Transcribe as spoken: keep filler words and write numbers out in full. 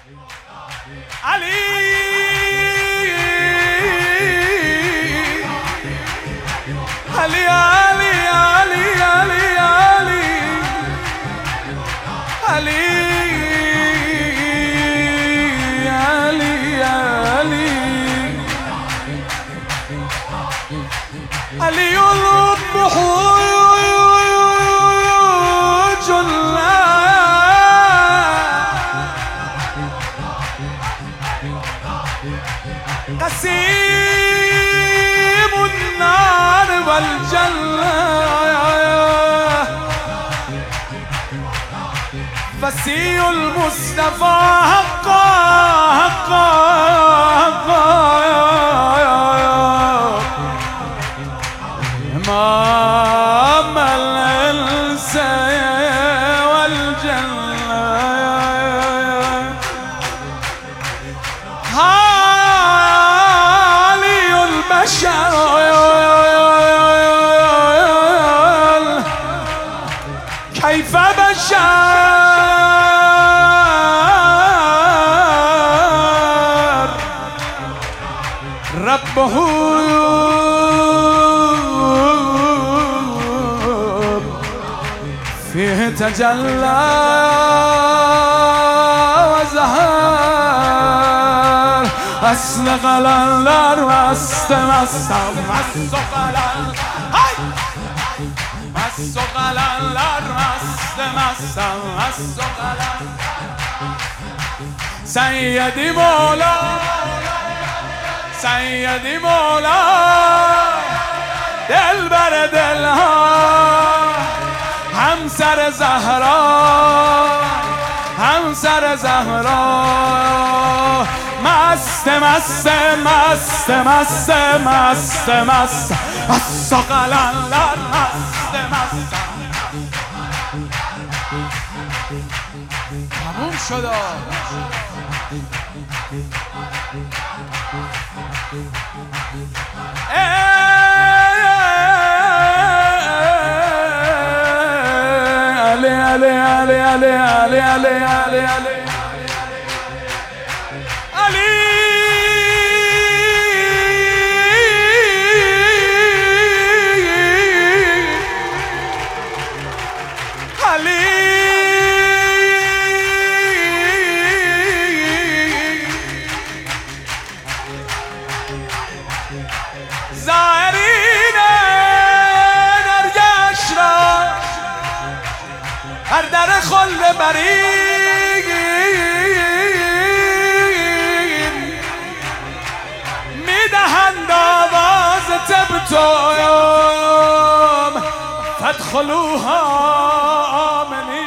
علی علی علی علی علی علی علی علی علی الرب جلا قسيم النار والجنة فسي المصطفى حقا حقا حقا إمام الإنس والجنة علي البشر كيف بشر ربه فيه تجلى وزهر أسلقلالر واستمستم أسلقلال هاي أسلقلالر واستمستم أسلقلال سيدي مولا سيدي مولا دلبر دلها همسر زهرا همسر زهرا مست مست مست مست مست مست مست قلندر مست مست تموم شد Ali Ali Ali Ali Ali Ali Ali Ali Ali Ali زائرین درگاهش را هر در خلد برین میدهند آواز تبتم فادخلوها آمنین